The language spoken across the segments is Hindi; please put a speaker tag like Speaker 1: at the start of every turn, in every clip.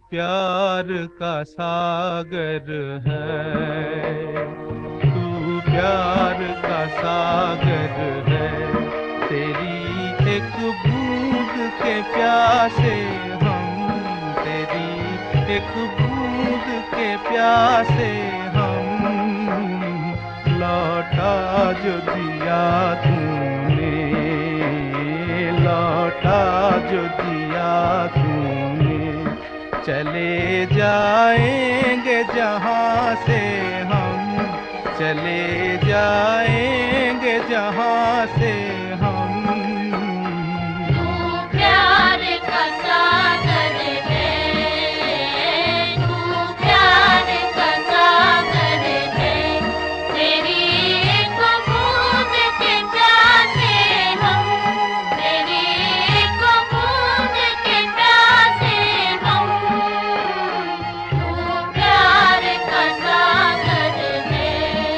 Speaker 1: प्यार का सागर है, तू प्यार का सागर है। तेरी एक बूंद के प्यासे हम, तेरी एक बूंद के प्यासे हम। लौटा जो दिया तूने, लौटा जो दिया तूने। चले जाएंगे जहाँ से हम, चले जाएंगे जहाँ से हम।
Speaker 2: तू प्यार का सागर है, तू प्यार का सागर है। तेरी एक बूंद के प्यासे हम, तेरी एक बूंद के प्यासे हम। तू प्यार का सागर है।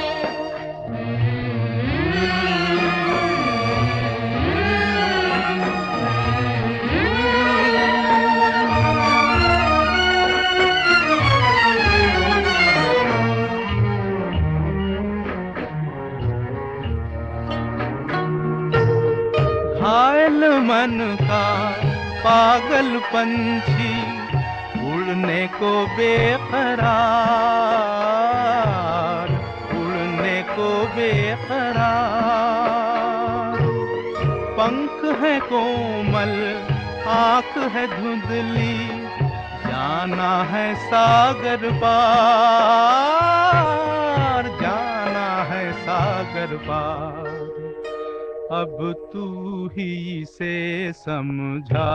Speaker 1: घायल मन का पागल पंछी, उड़ने को बेकरार, उड़ने को बेकरार। पंख है कोमल, आँख है धुंधली, जाना है सागर पार, जाना है सागर पार। अब तू ही से समझा,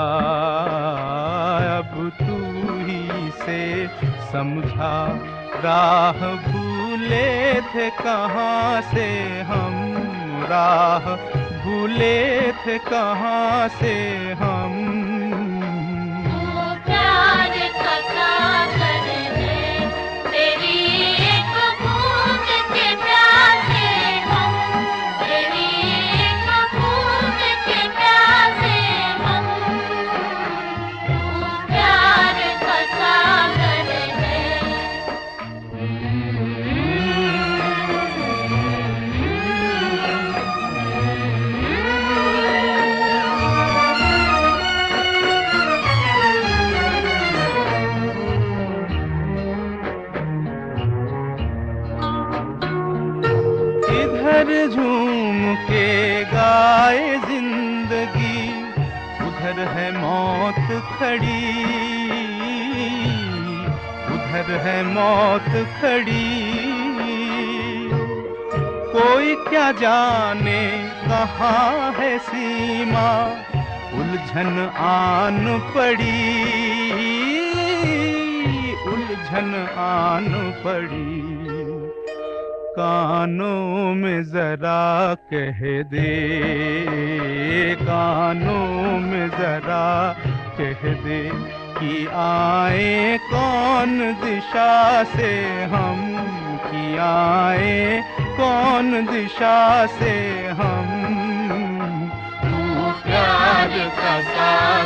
Speaker 1: अब तू ही से समझा। राह भूले थे कहाँ से हम, राह भूले थे कहाँ से हम।
Speaker 2: तू प्यार का सागर है, तेरी एक बूंद के प्यासे हम, तेरी एक बूंद के प्यासे हम। तू प्यार का सागर है।
Speaker 1: इधर झूम के गाए जिंदगी, उधर है मौत खड़ी, उधर है मौत खड़ी। कोई क्या जाने कहाँ है सीमा, उलझन आन पड़ी, उलझन आन पड़ी। कानों में जरा कह दे, कानों में जरा कह दे कि आए कौन दिशा से हम, कि आए कौन दिशा से हम। तू प्यार का सागर